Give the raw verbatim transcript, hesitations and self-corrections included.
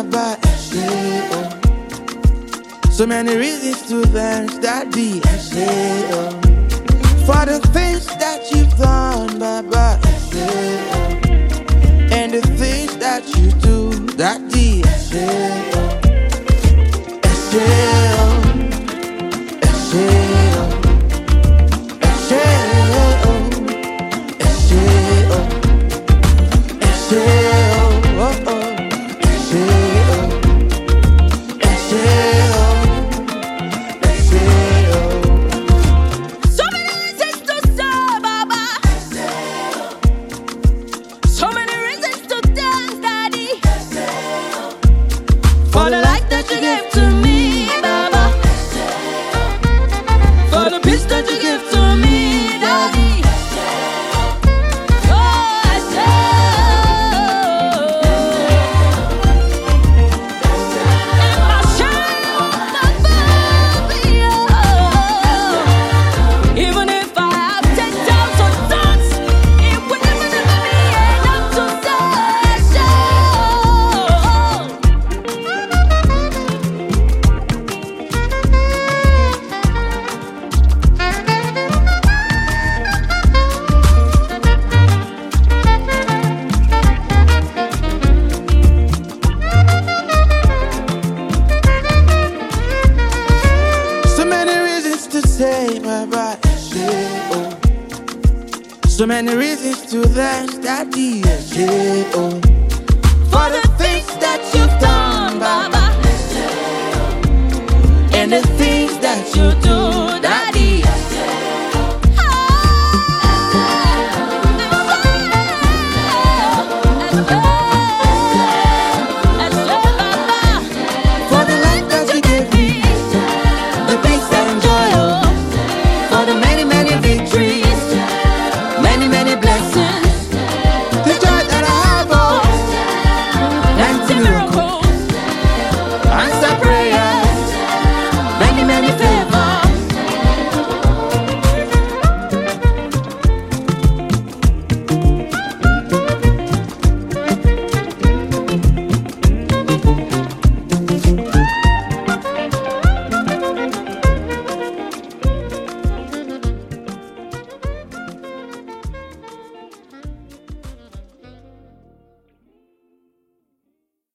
Baba, say, oh. So many reasons to thank Daddy, say, oh. For the things that you've done, Baba, say, oh. And the things that you do, Daddy, say, oh. Say, oh. Say, oh. For the life that you gave to me, Baba. For the peace that you give to me, Daddy. Oh, I say, and my shine, my baby, oh. Even if I have ten thousand tons, it will never, never be enough to say, say, Baba, say, oh. So many reasons to thank Daddy, say, oh. For the things that you've done, Baba, and the things that you do.